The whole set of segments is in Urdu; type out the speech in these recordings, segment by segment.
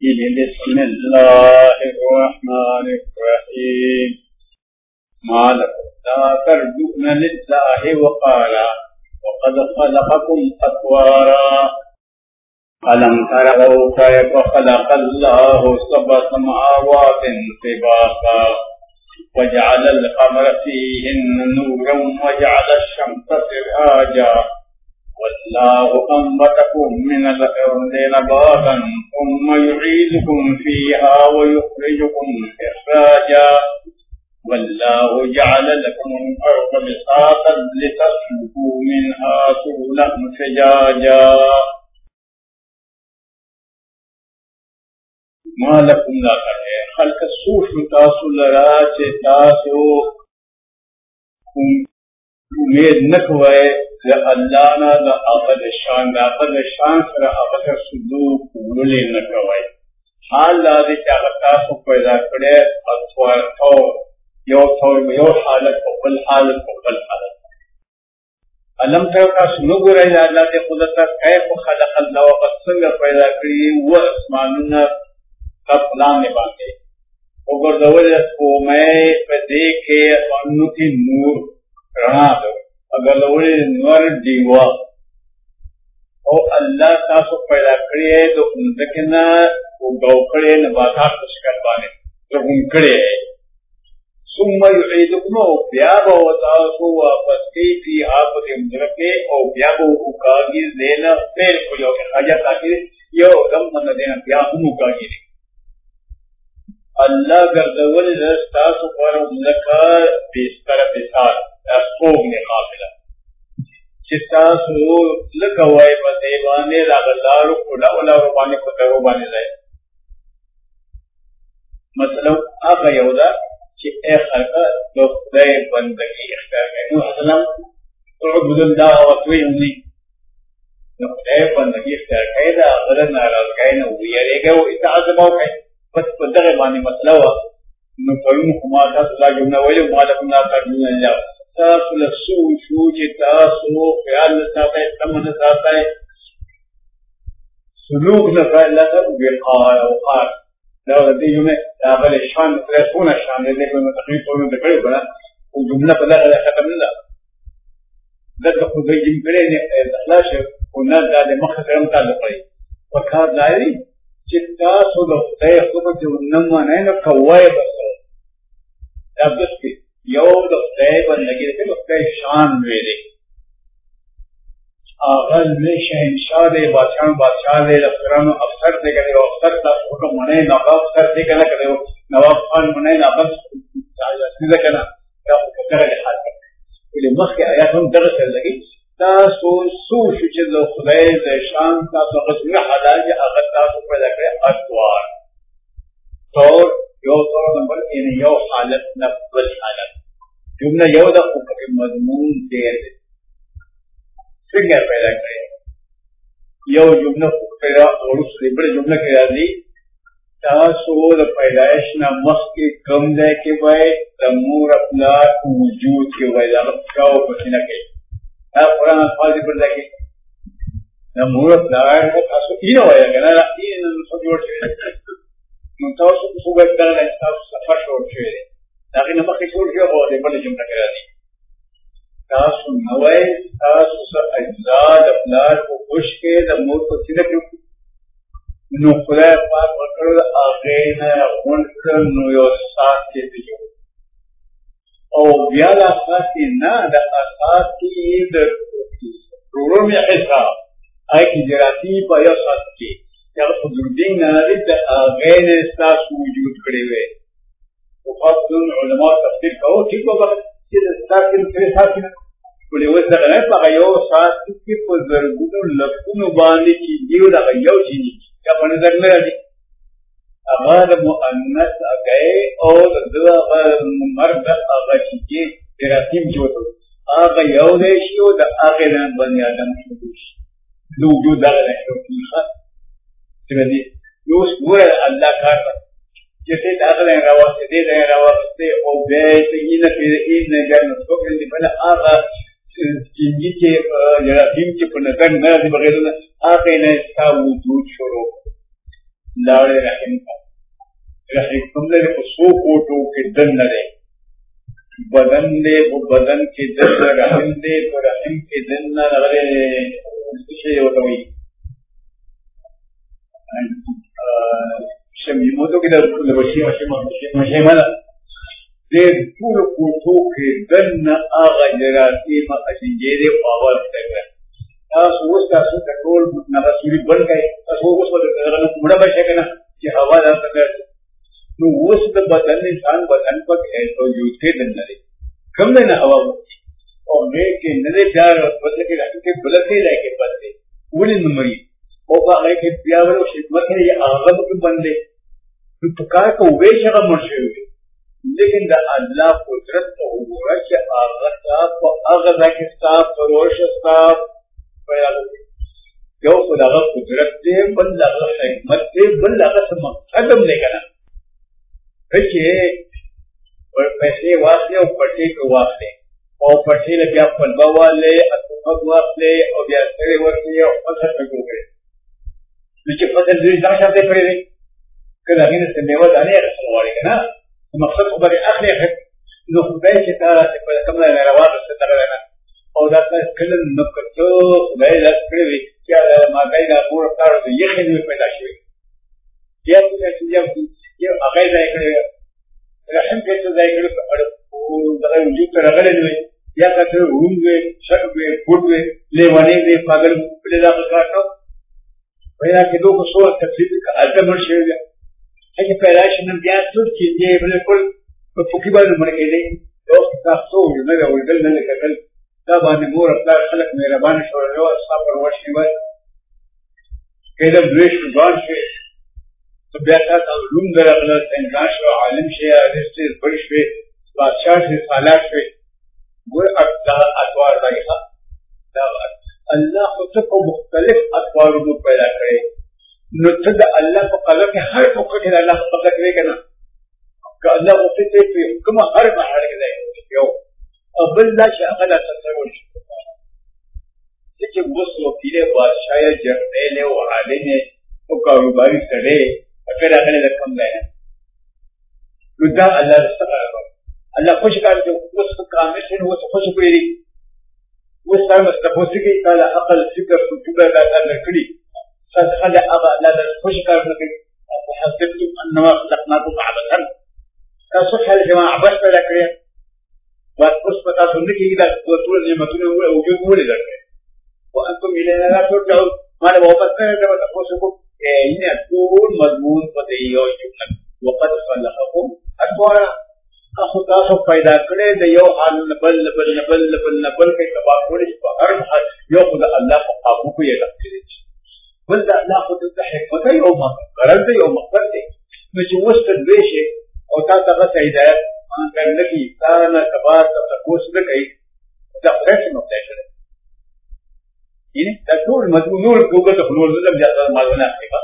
بسم الله الرحمن الرحيم ما لكم لا ترجون لله وقارا وقد خلقكم أطوارا ألم تروا كيف خلق الله سبع سماوات طباقا وجعل القمر فيهن نورا وجعل الشمس سراجا والله أنبتكم من الأرض نباتا ثم يعيدكم فيها ويخرجكم إخراجا والله جعل لكم الأرض بساطا لتسلكوا منها سبلا فجاجا ما لكم لا ترى خلق السوف تاسو لرا چه تاسو امید نکوئے اللہ نا دا اقد شان سر اقد صدوق ولی نکوئے حال لازی چاہتا تاسو پیدا کرے اطوار یو حالت قبل حالت علم تاسو نگو رہی اللہ تے قدرتا کیف خلق اللہ وقت سنگ پیدا کری و اسمانونا پلان باندھے اگر دول کو میں دیکھے انو کی نور رنا دو اگر دول نور دیوا او اللہ تاسو پیدا کرے تو اندکنا وہ گو کرے نباتات کشکر بانے تو ان کرے ثم یعیدکم او بیابا و تاسو واپس کی فی آفت امدرکے او بیابا و اکاگی دینا پیر کو جو کہ حاجت آکی یو دم من دینا بیابا اکاگی دی اللہ گردول رستاسو پر لکا بیستر بسار اسپوگ نے قابلہ چستاسو لکا وائی بدیوانے راغلارو کھولا اولا روبانے کتا روبانے لائے مثلا آقا یودا چی اے خلقہ دو خدای بندگی اختیار گئے نو حسنا عبد اللہ وطوی ہمیں دو خدای بندگی اختیار گئے دا غلط ناراض گئے نو ویارے گئے وہ اتعاذباو گئے بس بدغه باندې مطلب نو کوم کومه تاسو لا جمله ویلو مالکم لا ترجون الله تاسو له شو چې تاسو خیال ساتئ تمن ساتئ سلوک نه فعلا وقار او قار دا دې جمله دا بل شان رسونه شان دې په متقین ټول د کړو کنه او جمله په دغه ختم نه دغه خو دې جمله نه اخلاص او نه د مخکرم تعلق لري وکړه دایي چتا سو د خدای خبر ته ونمو نه نو کوی بسو دا بس یو د خدای بندګی ته خدای شان ویلې اغل می شهنشاه دې بادشاہ دې افسرانو افسر دې کړي او افسر تاسو کوم نه نواب افسر دې کنه کړي نواب خان نه نواب څنګه کنه دا په کړه حال ولې مخکې آیات هم درس لګي تاسو سوچ چې د خدای د شان تاسو غوښنه حلال هغه تاسو پیدا کړی اطوار طور یو طور نمبر یعنی یو حالت نفل حالت جمله یو د حکم مضمون دی څنګه پیدا کړی یو جمله پیدا ورسره بل جمله کې راځي تاسو د پیدائش نه مخکې کوم ځای کې وای د مور خپل وجود کې وای دا کاو پښینه کوي دا قرآن الفاظ پر لگے نمورت لگائے ہے تاسو اینو آیا گنا این سو جوڑ شوئے نو تاسو کسو گئے کرنا تاسو صفحہ شوڑ شوئے لیکن نمکی شوڑ شوئے ہو دے بلے جمعہ کرا دی تاسو نوائے تاسو سا اجزاد افلاد کو خوش کے نمورت کو سیدھا کیوں نو خدای پاک وکر آغین غنکر نو یو ساتھ کے دیو او بیا د اساسی نه د اساسی د رومي حساب آی کی جراتی په یو سات کې هغه په دین نه د غیر اساس وجود کړی وي او خاص علماء تفسیر کوي چې په وخت چې د ساکن سره ساکن ولې وځه نه په یو سات کې په زرګونو لکونو باندې چې دیو دا یو شي چې په نظر نه راځي هغه د مؤنث هغه او د مرد هغه چې تراتیم جوړو هغه یو دی چې د هغه نه باندې ادم شوی نو جو دا نه شوی ښه چې یو څور الله کار چې څه هغه نه راوځي دې نه راوځي او به یې نه پیری نه ګرځي څوک دې بل هغه چې جراتیم چې په نظر نه دی بغیر نه هغه نه تا وجود شروع لاڑے رحم کا رحم کم دے کو سو کوٹو کے دن نہ دے بدن دے وہ بدن کے دن نہ رحم دے تو رحم کے دن نہ لگے کچھ ہوتا ہوئی شمیموتو کی در مشیمانا دے پور کوٹو کے دن نہ آغا جراتی ما اجنجیرے پاور تک تاسو اوس تاسو ټول نفسوري بند کړئ تاسو اوس ولې مړه بشئ که نه چې هوا درته ګرځي نو اوس د بدن انسان بدن پکې تو یوځې دننه دی کم دی نه هوا وځي او مې کې نه دی پیار بدل کې راځي کې بل کې راځي کې بل دی ولې نه مري او هغه کې بیا ورو خدمت یې هغه په بند دی نو په کار کې وې چې هغه مرشي لیکن د الله قدرت ته وګوره چې هغه تاسو هغه ځکه تاسو روشه تاسو یو خدا کا قدرت دے بل لگا حکمت دے بل لگا سب مقصدم لے گا نا پیسے واسطے اور پٹے کے واسطے اور پٹے لگیا پلبا والے اتفاق واسطے اور بیا سرے واسطے اور فصل پہ ہو گئے لیکن فصل دے جا چاہتے پڑے رہے کہ لگے سے میوہ دانے رسل والے گا نا مقصد خبر اخری ہے نو خدای چې تا چې کم نه روانه څه تر نه او دا کله نو کته خدای لا کړی چې ما دای دا پور کار دی یخې نه پیدا شي یا چې یو هغه ځای کړی رحم کې څه ځای کړی او دا وجود تر هغه نه یا کته وونګې شګې پټې لیوانې دې پاگل په دا کارو پیدا کې دوه څو تکلیف کاته مرشي هغه پیدا شنه بیا څه چې دې بالکل په پوکي باندې مړ کېږي او تاسو یې نه ورګل نه کېدل دا باندې مور خپل خلک مهربان شو او صبر ورشي وای کله دویش ځان شي ته بیا تاسو لوم درغله څنګه شو عالم شي رسل بل شي بادشاہ شي سالار شي ګور اطوار دی دا الله خو ته مختلف اطوار مو پیدا کړي نو ته د الله په قلم کې هر څه کې الله په قدر کې کنه که الله او ته کوم هر محل کې دی یو ابل لا شغله تصور شي چې وس وکیل بادشاہ جرنیل او عالم او کاروباری سره اگر هغه له کوم نه نو دا الله سبحانه الله خوش کار چې وس کامل شي وس خوش کړی وس تاسو مستفوسی کې تعالی عقل فکر ټول دا کړی څنګه هغه الله خوش کار کوي وحسبتم انما خلقناكم عبثا تاسو خل جماعه عبث پیدا کړی بس اس پتا سننے کی ټول نعمتونه وجود ولې درکې او انتم الینا لا ترجعون ما له واپس نه دا تاسو کو نه ټول مضمون پته یو چې وقت خلقكم اطوارا اخو تاسو پیدا کړی د یو حال بل بل بل بل بل کې تبا کړی په هر حال یو خدای الله په قابو کې راځي بل دا الله خدای ته حکمت یو غرض یو مقصد دی نو چې وست دوی او تاسو ته هدایت کرنے کی کارنا کبار تفکوس نہ کئی دا فرش مقصد ہے یعنی تقول مضمون کو تو خلول مطلب جاتا معلومات ہے با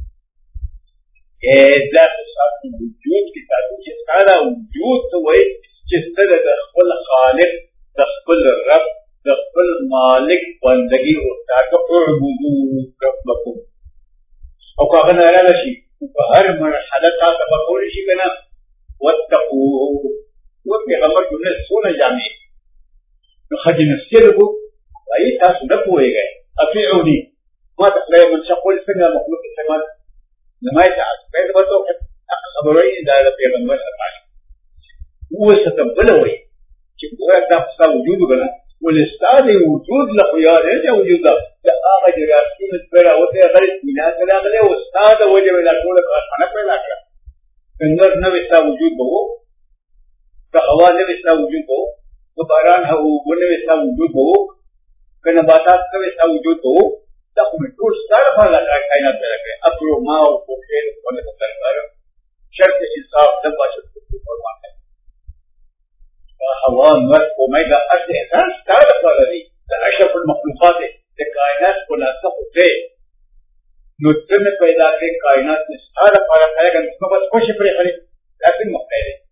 ذات صاحب وجود کی تعلق سے سارا وجود تو وہی جس طرح خپل خالق خپل رب خپل مالک بندگی او تاسو عبودو ربکم او کا غنا را شي په هر مرحله تاسو په کول شي کنه واتقوه وفي غمر جنة سونا جامعي نخجن السلق أي تاس نقوه گئے أفعوني ما تقلع من شقول سنة مخلوق السماء لما يتعاد بيت بطوح خبرين دائرة في غمر سمعي هو ستنبلوي شكوه تاقصى وجوده بنا والاستاذ وجود لخيار هذا وجود لا آغا جراسي متبرا وطي غريب مينات الأغلى واستاذ وجب إلى طولك أنا فعلا كلا کنگر نو استا وجود بہو کا ہوا نو استا وجود بہو تو باران ہو وہ نو استا وجود بہو کہ نباتات نو استا وجود بہو تاکہ میں ٹول سارا پھالا کائنات میں رکھے اپرو ماں اور پوکھیر ہونے کا درکار شرط انصاف نبا شرط فرمان ہے ہوا نور کو میگا ارد احسان سارا پھالا دی اشرف المخلوقات ہے کائنات کو ناسا ہوتے نطفے میں پیدا کے کائنات میں سارا پارا کھائے گا اس میں بس خوش پڑے خلی لیکن مقتل ہے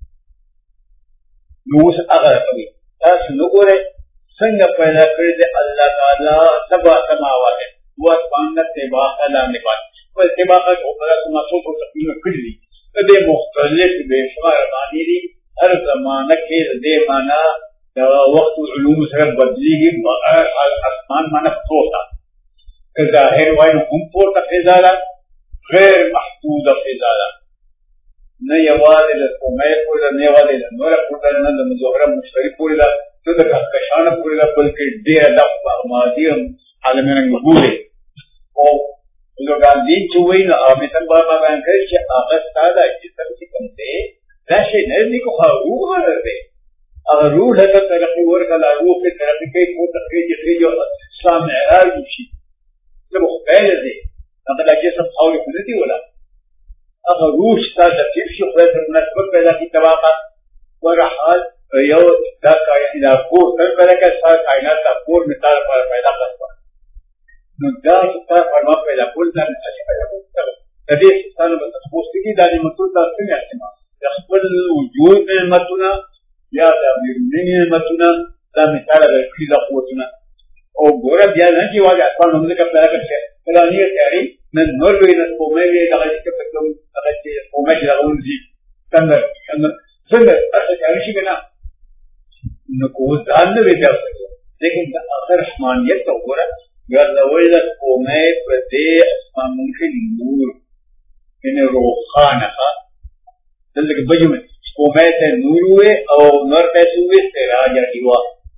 نوس اگر کبھی تاس نگو رہے سنگ پیدا کردے اللہ تعالی سبا سماوات ہے وہ اسپانت تیبا اللہ نبات والاتباقات وقلات ما صوت وتقييم كلي فدي مختلف بشمار معني دي هر زمانه کې دې معنا دا وخت علوم سره بدلیږي اسمان معنا پورته که ظاهر وای نو هم پورته فضا غیر محدوده فضا نه یوازې د کومې پورې نه یوازې د نور پورې نه د مظاهره مشتري پورې نه د کهکشان پورې نه بلکې ډېر د مادي عالمین مقبوله او لوګان دي چې وای نو امتن بابا باندې کوي چې هغه ساده چې څه کوم دی دا شی نه دی کو روح ورته هغه روح ته ترقی ورکړه روح په ترقی کې کو ترقی چې یو اسلام معراج شي څه مخبل دی هغه د جسم حول کړی ولا هغه روح ستاسو چې شو په نسبت پیدا کی طبقه ورحال یو دا کائنات دا کور تر برکه سره کائنات دا کور مثال پر پیدا کړو نو دا چې فرما پیدا کول دا نه پیدا کول د دې ستانه په تخصصي د نعمتونو تاسو نه احتمال خپل وجود نعمتونه یا د نعمتونه دا مثال د خپل قوتونه او ګوره بیا نه چې واجب اصل موږ کې پیدا کړی دا نه یاري من نور وینې کومې دغه چې په کوم هغه چې کومې راغون دي څنګه اصل کې شي کنه نو کو ځان نه ویل لیکن د اخر رحمانیت ته وګوره ګرځول د کومې په دې اسمان کې نور ان روحانه دلته بجمه کومې ته نور وې او نور ته سوې سراج دیوا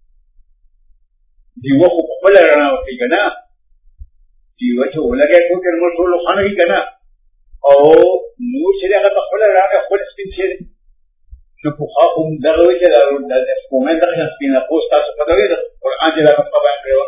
دیوا خو په بل رڼا وتی کنه دیوا چې ولګي ټول نور ټول خانه کې کنه او نور چې هغه په بل رڼا خپل سپین شي نو په خاطر دغه چې د کومې دغه سپینه پوسټ تاسو په دغه قرآن چې دا په باندې کړو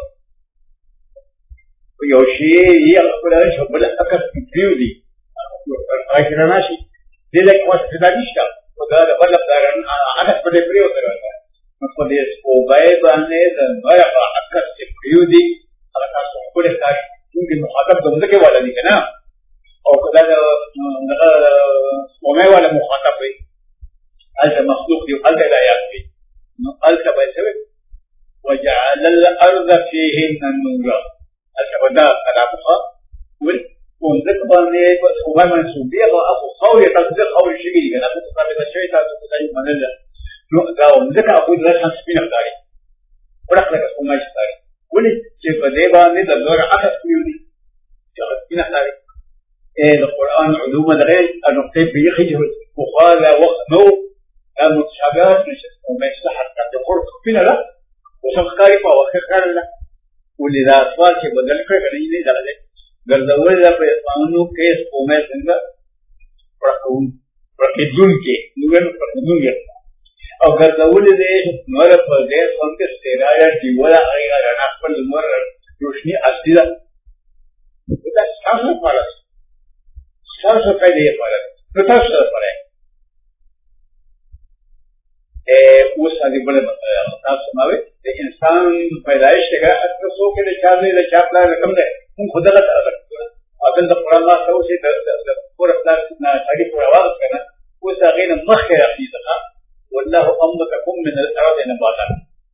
یو شی یې خپل شو بل اکثر کیو دي راځي راشي دله کوم څه د نشته او دا د بل دارن هغه په دې پریو سره نو په دې سپوږمۍ باندې د مرغه اکثر کیو دي هغه تاسو خپل ښکاري چې مخاطب دمدکه والا دي کنه او کله دا سپوږمۍ والا مخاطب وي هذا مخلوق دي هذا لا يكفي قال كبير وجعل الارض فيهن نورا الكبدا كلامها وذك باندې هو منسوبيه او اخو خول تصديق خول شيء كده تصدق الشيء تصدق من الله نو دا ذکر اخو درس سپینه کاری ورخه کومه شي ولې چې په دې باندې د نور عکس ویلي چې سپینه کاری د قران علوم دغه نقطه په یخجه وقال وقت نو متشابهات وما يصلح حتى قرب فينا لا وسخاري فوخر لا ولذا اطفال چې بدل کړی نه درځي ګرځول د پیغامونو کې سپومه څنګه پرکېدون کې نوګن پرکېدون کې او ګرځول دې نور په دې څنګه سترایا دیولا هغه رڼا خپل نور روشني اصلي ده دا څنګه پاره څنګه پیدا پاره نو تاسو پاره اوس هغه بل تاسو نوې د انسان پیدایش څنګه تاسو کې د چارې د چاپلا رقم ده موږ خدای ته راغلو اذن د قران الله څو چې د پور خپل نه اړي پور आवाज کنه اوس هغه نه مخکې راځي ځکه والله امدكم من الارض نباتا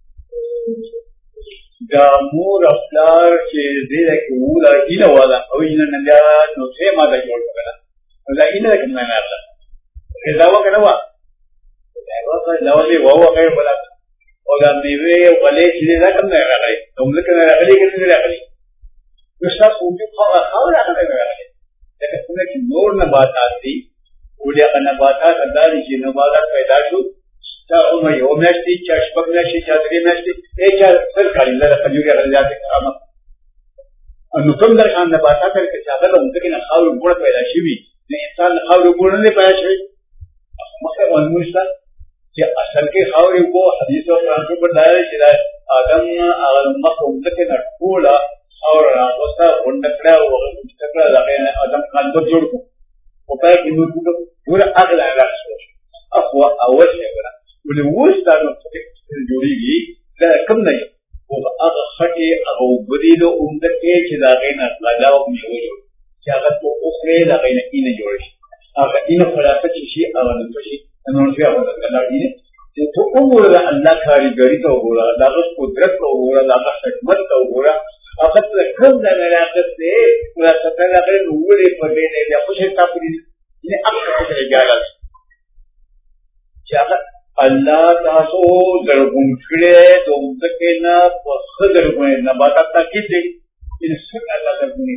دا مور افلار چې دې کې ولا اله ولا او ان نه نو څه ما دا جوړ کړه ولا اله کې نه راځه دا وکړه لوالي وهو غير بلد ولا ميوي ولي شيء لا كم نراغلي تملك نراغلي كم نراغلي يشتاق وجود خاور راغلي نراغلي لكن هناك نور نباتات دي ولي نباتات اندازي چې نباتات پیدا شو تا عمر یو میاشتې چې شپږ میاشتې چې درې میاشتې چې سر کړي له فجوګه غلطات کرامه نو کوم درکان نباتات کې چې هغه ممکن نه خاور ګور پیدا شي وي انسان خاور ګور نه پیدا شي مخه ونمشتا چې اصل کې خاورې کو حدیث او قرآن کې بدایي چې آدم مخه ممکن نه ټوله اور راغستا ونکړه او مستقره دغه آدم قلب جوړ کو او پای کې نو ټول اغلا راځي اخو اول شي ګره ولې وستا نو څه جوړیږي دا کم نه او هغه خټي او بدیلو اومدکه چې دغه نه لګاو میوي چې هغه په اوخره دغه نه اینه جوړ شي هغه اینه خلاصه شي هغه نو شي نو بیا ولګاړي چې ته وګوره الله کاریګری ته وګوره دغه قدرت ته وګوره دغه حکمت ته وګوره هغه څه کم دا ملاقت دے ملاقت اللہ کرے نوڑے پر دے دے یا خوش حساب کری انہیں اب خوش رہ گیا لگا چاہتا اللہ تاسو درگون کرے تو مدکینا وخ درگونے نباتات تاکید دے ان سک اللہ درگونے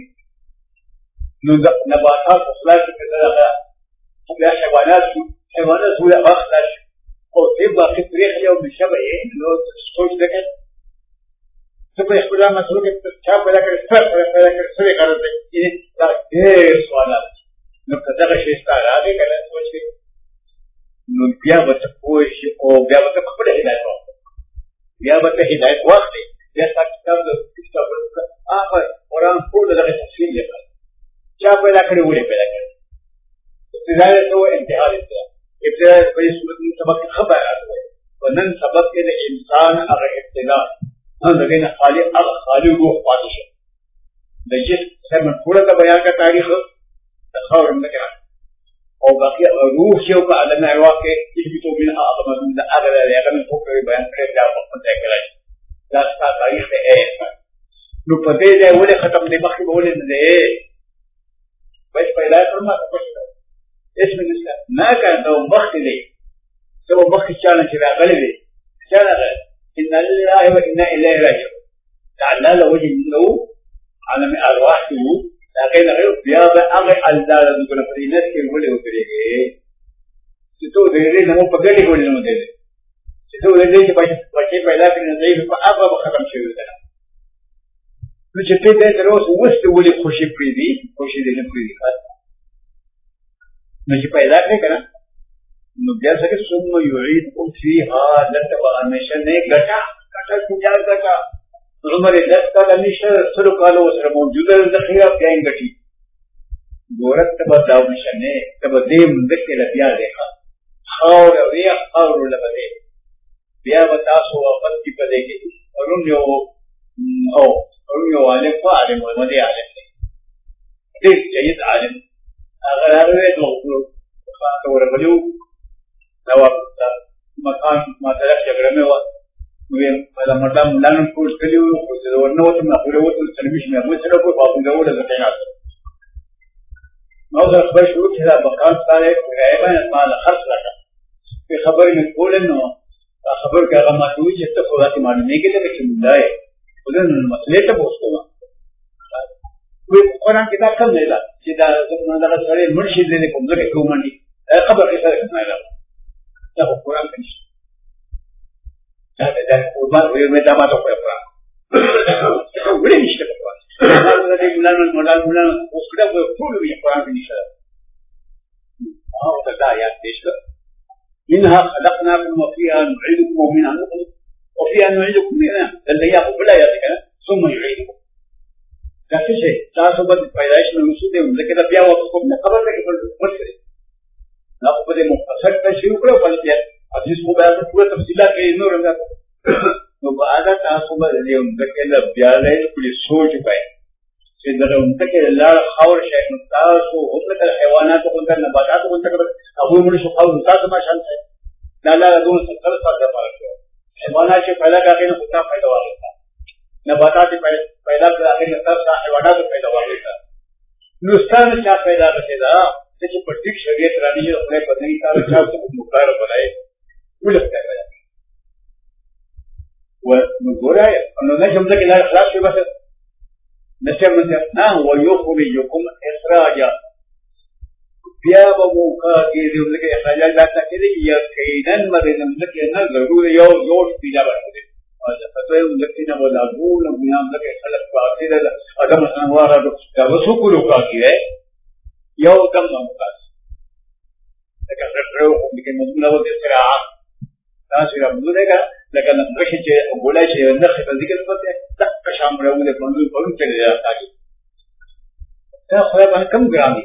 نباتات اخلاق کی طرح یا حیوانات سورہ اخلاق اور تیب باقی طریق یا بشبہ ہے لوگ سوچ دکھیں سب اختلاف مسئلہ کے چھا پیدا کرے سر پیدا کرے سرے کرتے انہیں دیر سوالات نقطہ کا شیستہ آگے کرنے سوچ کے بیا بتا کوش او بیا بتا خپل هدایت وخت بیا بتا هدایت وخت یا کتاب د کتاب هغه قرآن ټول دغه تفصیل لیکل چا پیدا کړی وړي پیدا کړی ابتداء ته انتها دي ابتداء په صورت سبق خبر راځي ونن سبق د انسان هغه ابتداء هغه نه خالق هغه خالق روح پاتې شي د جس سم ټول د بیان کا تاریخ د خبر نه او باقی روح شو کا عالم ارواح کے جو من اعظم من اغلى اغلى فوق بیان کرے دا وقت ہے کہ دا تاریخ ہے نو پدے دے ولے ختم دے مخ بولے دے بس پیدا فرما اس میں نہ کر دو مخ دے تو مخ چانا چرا غلے دے چانا ان اللہ و انا الیہ راجعون تعالی وجه له عالم ارواح لیکن اگر بیا اگر اللہ رضا فرینت کے بولے اترے گئے تو دے نمو پگڑی بولے نمو دے دے تو دے کہ بچے پیدا کرنے ضعیف کو اب ختم شروع کرنا تو چھتے دے روز وسط بولے خوشی پریدی خوشی دینے پریدی خاص نجی پیدا کرنے کرنا نو بیا سکے ثم یعیدکم فیہا لتبا ہمیشہ نے گٹا سنجار گٹا عمر 10 کا ہمیشہ سر کالو سر موجود ذخیرہ بیان گٹی گورت تبا داو نشنے تبا دیم دکے لبیا دیکھا خور ویا خور لبدے بیا بتاسو وقت کی پدے گی اور یو عالم کو عالم محمد عالم نے دیکھ جید عالم اگر آگے تو خاطر بلیو نواب مکان مطلب جگڑ میں ہوا ولا مدام لانم کو کلیو کو نو ته نه پوره وته تلويزيون مې مو سره کو په دغه ډول ځای نو دا خبر شروع کړه بقال سره غیبا مال خرڅ راکړه په خبر مې کول نو خبر کړه ما دوی چې ته خو راته معلومه کېده چې مونږه ودن مسئله ته پوښتنه وي قرآن کې دا کم نه ده چې دا دغه سره مرشد دې کوم ځای کې ومني خبر کې سره نه ده دا قرآن کې dan kurban boleh dapat apa boleh mesti apa kalau ada bulan sudah berpuluh yang kurang ini saja kata ayat desa minha khalaqnakum wa fiha nu'idukum wa minha nukhrijukum wa fiha nu'idukum minha dan dia boleh ayat kan semua yu'idukum kata saya tak sebab पैदाइश में मुझे लेकिन अब क्या हुआ उसको मैं खबर नहीं पड़ रही ना को बदे मुफसर पे शुरू करो बल दिया अब जिसको बयान पूरा तफसीला के नो रंगा तो بعد تاسو به دې انتکه له بیاله کلی سوچ پای چې دا انتکه لار خاور شي نو تاسو انتکه حیوانات او انتکه نباتات او انتکه ابو موږ شو خاور تاسو ما شان څه لا لا دون څه څه پاره حیوانات چې پیدا کړي نو خطا پیدا وایي نباتات پیدا کړي نو تاسو حیوانات پیدا وایي نو ستاسو چې پیدا کړي دا چې په دې شریعت رانی او په دې کار تاسو مقرر بلای ولته کوي ونقولها انه نجم ذلك لا اخلاص في بس نسمى نا ويخرجكم اخراجا بياب موقعي ذلك اخراجا لا تكري يقينا مرنا ذلك ان ضروري يو في جبل هذا فتوى ذلك ولا اقول من ذلك خلق باطل ادم انوار وسوق لوكاكي ہے يو كم موقع لكن رفعوا لكن مضمون هو الاستراحه تاسو رمضان کا لكن مشي بولا شيء نخ ذكر الفتح تك شامل ولا بندو بندو چلے جاتا ہے تا خدا بن کم گرامی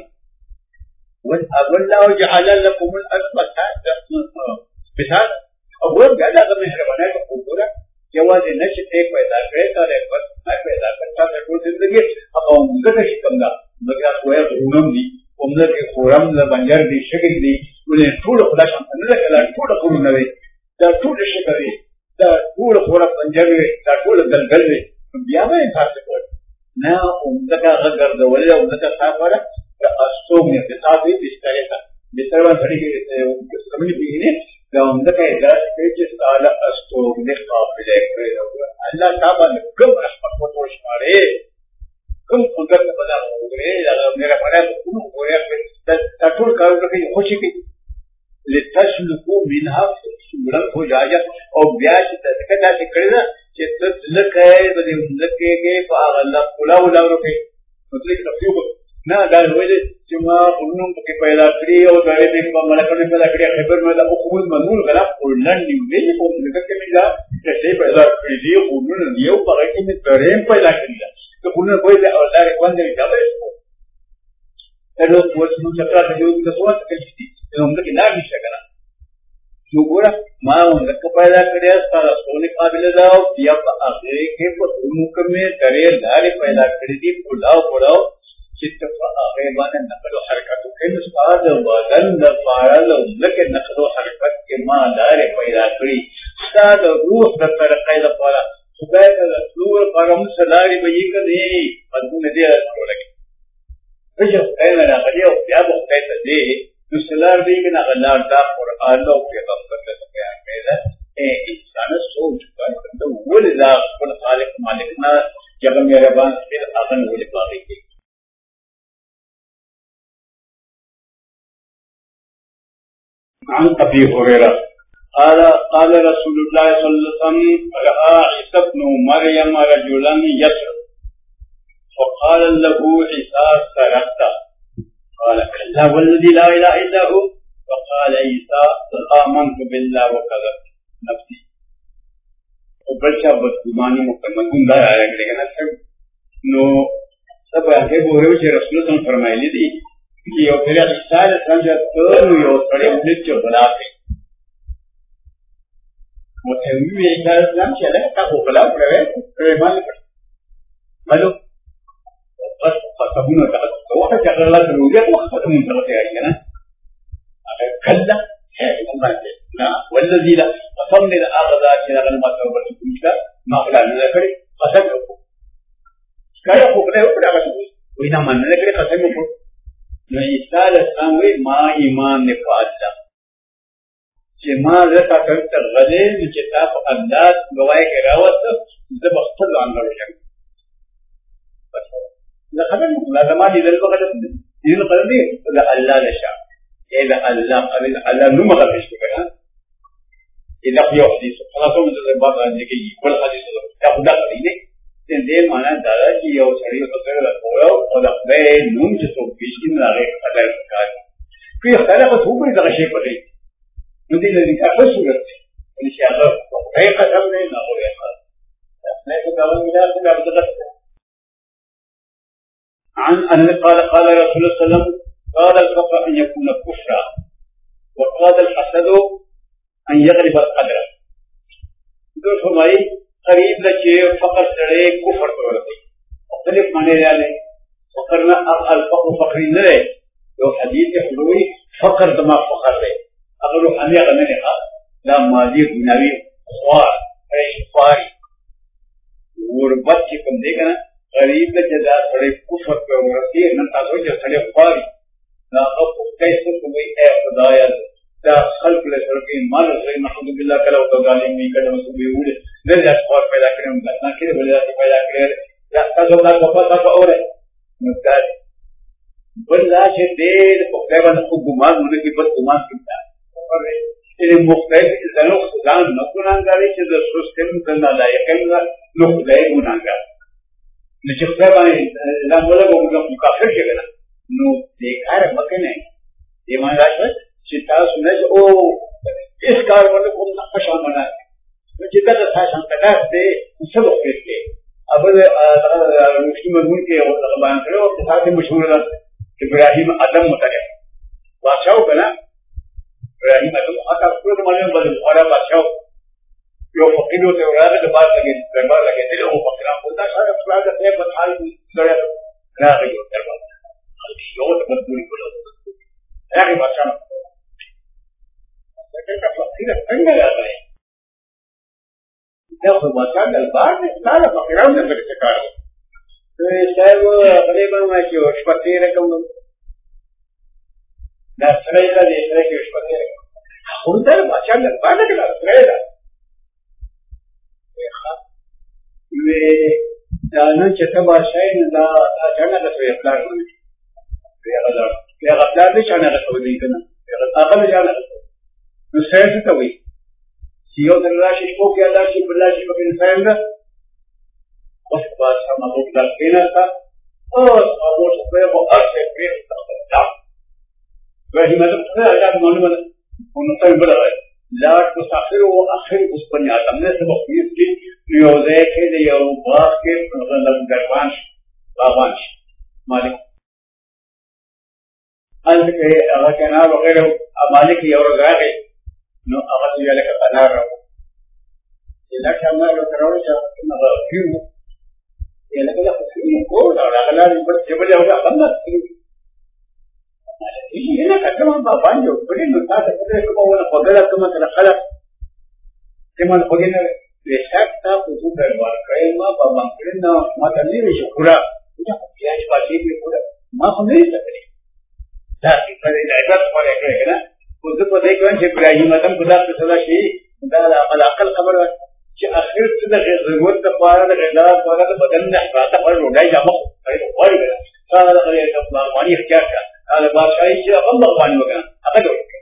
والله جعل لكم الارض مثال اول جالا کا مہربانی کا پورا جواز نشتے پیدا کرے تا بس میں پیدا کرتا ہے تو زندگی اب عمر کا شکم دا مگر کوئی غنم دی عمر کے خورم دا بنجر دی شکل دی انہیں ټول خدا شان نه کلا ټول خورم نه دا ټول شکل دا ټول خورم بنجر دا ټول دلګل بیا به تاسو کوي نه عمدکا ګرځولې عمدکا صافره د استوګ نه د صافي بسترې ته بستر باندې کې سمې پیږي دا عمدکا دا چې ساده استوګ نه قابلیت کړی الله تعالی کوم رحمت ورته شماري کوم قدرت پیدا کړی دا میرا پړا کوم ویا په ټول کارونه کې خوشي کې لتسلكوا منها سبلا فجاجا او بیا چې څنګه دا کړی دا چې لکه دې لکه کې په الله کولا ولاورو کې مطلب تفسیر نه دا ویل چې ما قانون کې پیدا کړی او دا دې په ملکونه پیدا کړی خبر مې دا حکومت منول غلا ولن دی په لکه کې دا چې پیدا کړی دی قانون یو په کې مې ترېم پیدا کړی دا قانون کوئی دا الله رې باندې دا وایي نو پوښتنه څنګه راځي د څه وخت کې نو موږ کې نه نشته کنه نو ګوره ما موږ پیدا کړی ستاسو سونی قابل دا او بیا په اخر کې په موږ کې درې لارې پیدا کړې دي پولاو چې په هغه باندې نقل او حرکت کوي نو ستاسو بدن د فعال او لکه نقل او حرکت کې ما لارې پیدا کړې ستاسو روح د طریقې لپاره خدای ته ټول پرم سلاري به یې کړي بدون دې راځي فجر خیلی ناقلی او بیا بخطای تا دی نسلار دیگه ناقلار دا قرآن او پیغمبر تا بیان میده انسان سوچ کرده ولی دا کل خالق مالکنا جگہ میرے بان پھر آغن ولی باقی کی عن ابي هريره قال رسول الله صلى الله عليه وسلم رأى عيسى ابن مريم رجلا يسرق وقال له عيسى سرقت قال كلا والذي لا اله الا هو وقال عيسى آمنت بالله وكذبت نفسي وبلشا بدگمانی مکمل گندا آیا لیکن سب نو سب هغه بوره چې رسول الله فرمایلی دي چې یو پیر عیسی علیه السلام نو یو سړی د چې بلا کوي متوی عیسی علیه السلام چې له تا بلا کړو مالو بس قسمونه تاسو وخت چې الله تعالی وخت من ترته اينا كلا لا والذي لا قسم للاغذى الى الماء والبشر ما قال لك قسم كاي خو له وکړه وینا من نه کړی قسم وکړو نو عیسی علیه السلام وی ما ایمان نه پاتہ چې ما زکه تر غلې چې تاسو الله گواہی کې راوست د بختل انګړ شم لقد لازم دي للبغل دي القلبي لا الله نشاء اذا الله قبل الله نما غفش كده اذا في حديث خلاص من الباب عندك كل حديث تاخذ قليله دې معنا دا چې یو سړی په څیر لا کوو او د خپل نوم چې څو پیښین راغی قدر کوي په خلک څو به دا شي پدې نو دې لري تاسو ورته ان شاء الله هي قسم نه نه وي نه دا وینا څنګه عن أن قال رسول الله صلى الله عليه وسلم قال الفقر أن يكون كفرا وقال الحسد أن يغلب القدر دو فرمائی قریب لچے فقر سڑے کفر پورتی مختلف معنی لے فقر نہ الفقر فقری نہ رہے تو حدیث حلوی فقر دما فقر رہے اگر روحانی غنے لکھا لا ماضی دنیاوی خوار خواری غربت کی کم دیکھا نا غریب ته جدا سړی کفر په ورته نه تاسو چې سړی خواري دا او کیسه کوي اے خدایا دا خلق له سره مال سره محمد بالله کله او ظالم می کله مسو به وله نه دا خپل پیدا کړم دا نه کړي بلیا پیدا کړی دا تاسو دا په تاسو اوره نو دا بللا چې دې په خپل باندې ګمان مونږ کې په ګمان کیتا اور دې مختلف ځانو ځان نو ګناګاري چې د سیستم څنګه لایق نو خدای ګناګار نو چې خدای باندې لا مولا موږ کافر کېږي نو دې کار مکنه دې ما راځي چې تاسو نه او اس کار باندې کوم نه پښه منا چې دا تاسو څنګه دې څه وکړي ابل مسلم مون کې او طالبان کړو چې تاسو مشهور ده ابراهيم ادم متعلق بادشاہ کنا ابراهيم ادم اته ټول باندې باندې اورا بادشاہ یو فقیر ته ورغه د بار لګي دربار لګي دغه او فقیر په تاسو سره خپل د په حال سره راغی یو دربار یو څه بدوري کولو هغه بادشاہ څنګه فقیر څنګه راغی دا خو بادشاہ د بار نه لاله فقیرانو ته څه کار صاحب غالبا ما چې شپه تېره کوم دا سړی ده دې سړی کې شپه تېره کوم خو دا بادشاه نه باندې کړه سړی ده دا نن چې ته بادشاه یې نو دا چا نه درته ویې پلار نه وي هغه پلار دې چا نه درته ویلي که نه هغه دې چا نه درته نو سړی څه ته وایي چې یو ځل راشي شپو کې الله شي بل راشي پکې انسان ده بس بادشاه محمود ګل کېناسته اوس خاموش شوی خو هر شی پرېښود خپل وایي مطلب څه الله معلومه ده خو نو ته یې بله وایي لاړ مسافر و اخر اوس بني آدم نه سبق ویل کي نو یو ځای کې د یو باغ کې ګربان شي باغوان شي مالک هلته کې هغه کنار وغیره مالک یې یو ورځ راغی نو هغه ته یې لکه انار راوړ چې لکه انار ورته راوړ چې هغه فیو یې لکه دا خو کور او هغه لارې چې بلې هغه بنده هنا كما بانجو بدين نتاعك كده كما ولا قدرة كما تلقى كما الخدين بيشكتا خطوط الواركايما بابانكرنا ما تنير شكورا وجا ياش باشي بيقول ما خميس تكري لكن فإذا عبادة فارق كده وذ بدي كمان إبراهيم مثلا خدا تسلا شيء ده على أقل خبر شيء أخير كده ضرورت تقارن الغداء وهذا بدل نحبات فارق ولا يجمع فارق فارق هذا غير كلام ماني اختيار هذا بادشاہی چې الله باندې وکړه هغه جوړ کړ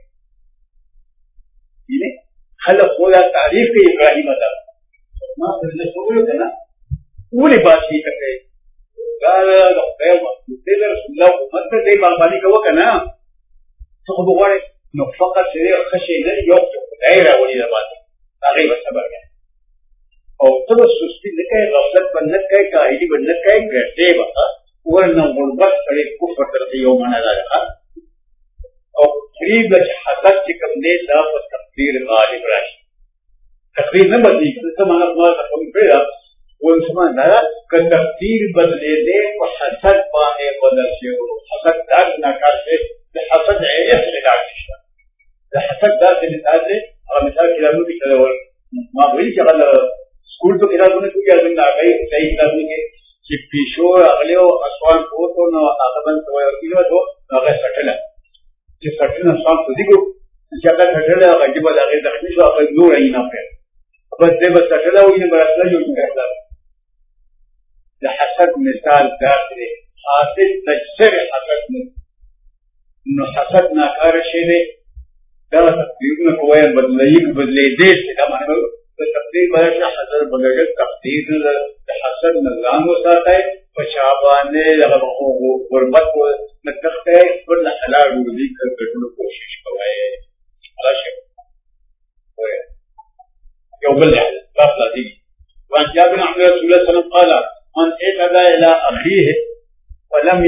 یعنی خلق ولا تعریف کې ابراهیم ده ما څه څه کنه ولې بادشاہي کوي قال له خیر دې رسول الله مته دې باندې کوه کنه څه خو وګورئ نو فقط دې خشي نه یو دایره ولې ده باندې هغه به صبر کوي او ته سستی نه کوي غفلت باندې کوي کاهلی باندې کوي ګټه به ورنه غربت کړي کفر تر یو معنا ده او قریب چې حسد چې کوم دې دا په تقدیر غالب راشي تقدیر نه بدلی څه معنا ما کوم پیدا ول سمان دا ک تقدیر بدلې دې په حسد باندې بدل شي او حسد دا نه کارته د حسد عیش لګا شي د حسد دا چې مثال دې هغه مثال کلامو کې کړو ما ویل چې هغه سکول په کتابونو کې راځي نه کوي صحیح کتابونو کې چې پیشو اغلی او اسوان پوتو نو هغه باندې وایو کیلو ته هغه سټل چې سټل انسان څه دیګو چې هغه سټل هغه چې بل هغه دخل شو هغه نور یې نه پېل بس دې بس سټل او یې برسله جوړ کړل د حسد مثال دا دی حاصل تجسر حسد نو حسد ناکار شي دی دا تقدیرونه کوی بدلې دې څه معنی تقدیر باندې حسد بدلې تقدیر د حسد نظام وساته پچابانه هغه غربت کو نتخته ول حلال ورزي کړو کوشش کوي راشه وای یو بل بس لازم وان جابر عن رسول الله صلى الله عليه وسلم قال من اعتدى الى اخيه ولم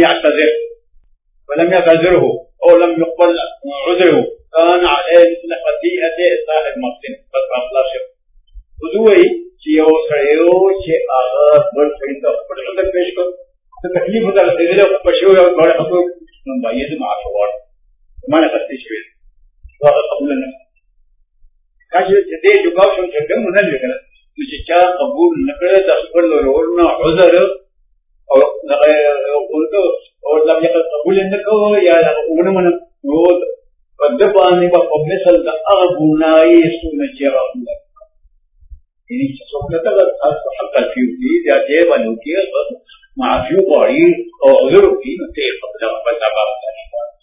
يعتذره او لم يقبل عذره كان عليه مثل خطيئه صاحب مسلم بس اخلاص وضوئي چې یو سړیو چې هغه بل سړي ته خپل عذر پیش کړ څه تکلیف ورته رسېدلی او په شوی او غاړه خطو نو باید معاف وغواړي مانه غلطي شوې هغه قبول نه کاش چې دې جوګاو شو چې کوم نه لري کنه چې چا قبول نه کړ د خپل ورور نه عذر او هغه ورته او لم یقل قبول نه کوو یا ونه من نو په دې باندې په مثل د هغه ګناي سونه چې هغه ini sesuatu kata حق الفيوتي dia dia banyak dia معفيو قاري او غيره في نتيجه قبل ما بدا